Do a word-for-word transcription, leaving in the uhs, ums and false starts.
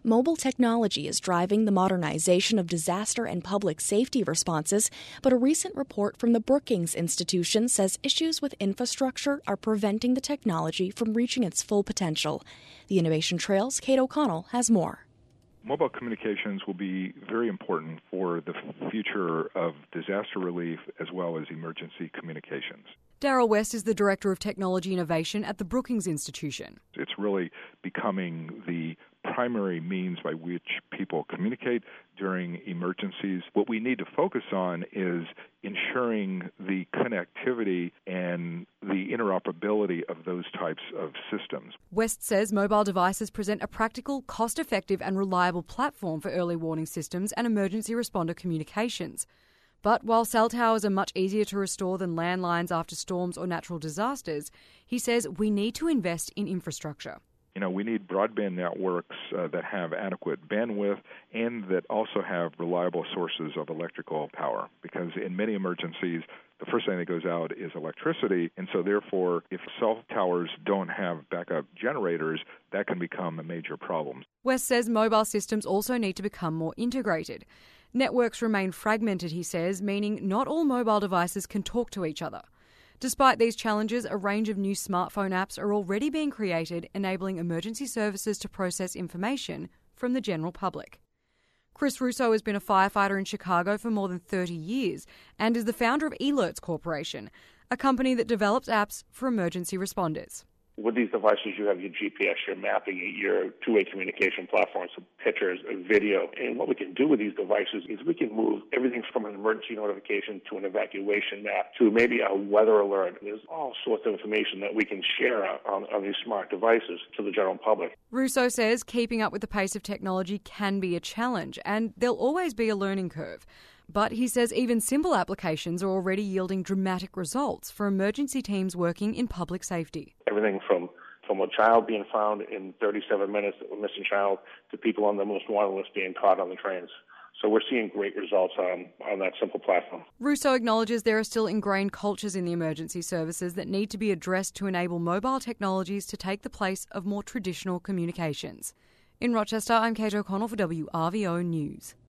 Mobile technology is driving the modernization of disaster and public safety responses, but a recent report from the Brookings Institution says issues with infrastructure are preventing the technology from reaching its full potential. The Innovation Trail's Kate O'Connell has more. Mobile communications will be very important for the future of disaster relief as well as emergency communications. Darryl West is the Director of Technology Innovation at the Brookings Institution. It's really becoming the primary means by which people communicate during emergencies. What we need to focus on is ensuring the connectivity and the interoperability of those types of systems. West says mobile devices present a practical, cost-effective and reliable platform for early warning systems and emergency responder communications. But while cell towers are much easier to restore than landlines after storms or natural disasters, he says we need to invest in infrastructure. You know, we need broadband networks uh, that have adequate bandwidth and that also have reliable sources of electrical power, because in many emergencies, the first thing that goes out is electricity, and so therefore, if cell towers don't have backup generators, that can become a major problem. West says mobile systems also need to become more integrated. Networks remain fragmented, he says, meaning not all mobile devices can talk to each other. Despite these challenges, a range of new smartphone apps are already being created, enabling emergency services to process information from the general public. Chris Russo has been a firefighter in Chicago for more than thirty years and is the founder of Alerts Corporation, a company that develops apps for emergency responders. With these devices, you have your G P S, your mapping, your two-way communication platforms, pictures, video. And what we can do with these devices is we can move everything from an emergency notification to an evacuation map to maybe a weather alert. There's all sorts of information that we can share on, on these smart devices to the general public. Russo says keeping up with the pace of technology can be a challenge, and there'll always be a learning curve. But he says even simple applications are already yielding dramatic results for emergency teams working in public safety. Everything from, from a child being found in thirty-seven minutes, a missing child, to people on the most wanted list being caught on the trains. So we're seeing great results on, on that simple platform. Russo acknowledges there are still ingrained cultures in the emergency services that need to be addressed to enable mobile technologies to take the place of more traditional communications. In Rochester, I'm Kate O'Connell for W R V O News.